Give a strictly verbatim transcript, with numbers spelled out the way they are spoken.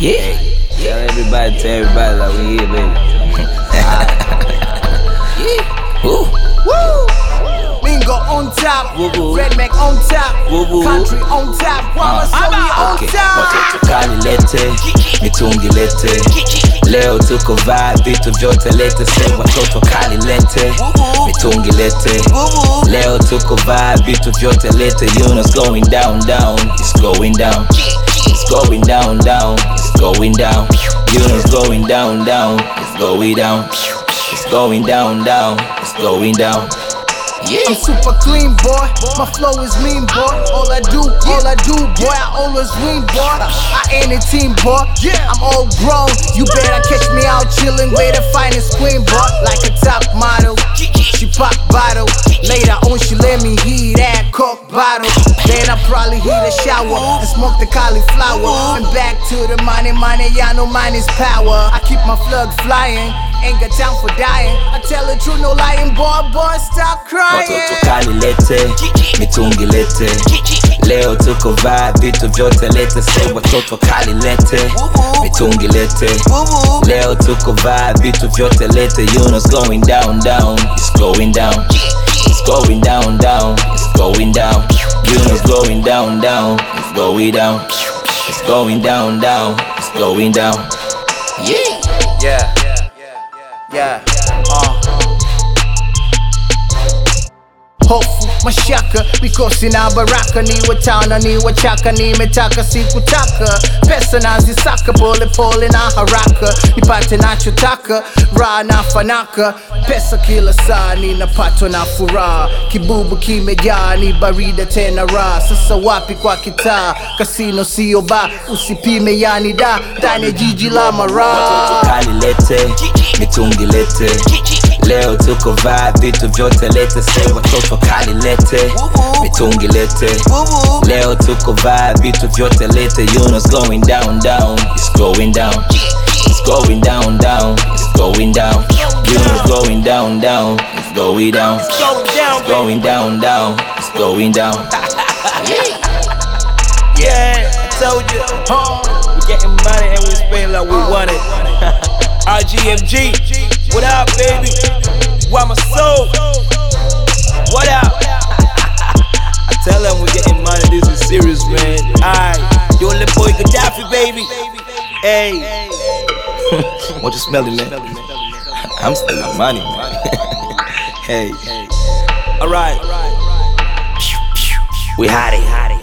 Yeah. Tell everybody, tell everybody like we here, baby. Yeah. Woo. Woo. Mingo on top, Woo-woo. Redneck on top, Woo-woo. Country on top, Wamasoni on Okay. top. Watoto kali lete, mitungi lete. Leo tuko vibe, vitu vyote lete. Say watoto kali lete, mitungi lete. Leo tuko vibe, vitu vyote lete. You know it's going down, down. It's going down. It's going down, down. It's going down. You know it's going down, down. It's going down. It's going down, down. It's going down. Yeah. I'm super clean, boy. My flow is mean, boy. All I do, all I do, boy. I always win, boy. I ain't a team, boy. I'm all grown. You better catch me out chillin' with the finest queen, boy. Like a top model. She pop bottle. Later on, she let me heat that coke bottle. Then I probably heat a shower and smoke the cauliflower. And back to the money, money. Y'all know mine is power. I keep my plug flying. Ain't got time for dying. I tell the truth, no lying, boy, boy, stop crying. Watoto kali lete, mitungi lete. Leo tuko vibe, vitu vyote lete. Say watoto kali lete, mitungi lete. Leo tuko vibe, vitu vyote lete. You know it's going down, down. It's going down. It's going down, down. It's going down. You know it's going down, down. It's going down. It's going down, down. It's going down. Yeah. Yeah. Yeah, uh. Hofu mashaka mikosi na baraka, ni watana ni wachaka, nimetaka sikutaka, pesa nazisaka pole pole na haraka, nipate nachotaka, raha na fanaka, pesa kila saa ninapatwa na furaha, kibubu kimejaa ni barida tena raha, sasa wapi kwa kitaa, kasino sio ba, usipime yani da, ndani ya jiji la mara. Watoto kali lete, mitungi lete. Leo tuko vibe, vitu vyote lete. Say watoto kali lete, mitungi lete. Leo tuko vibe, vitu vyote lete. You know it's going down, down. It's going down. It's going down, down. It's going down. You know it's going down, down. It's going down. It's going down, down. It's going down. Yeah, I told you. We getting money and we spend like we want it. R G M G, what up, baby? Why my soul? What up? I tell them we getting money, this is serious, man. Alright, you little boy Gaddafi, baby. Hey, What you smelling, man? I'm smelling money, man. Hey. alright. We hot it.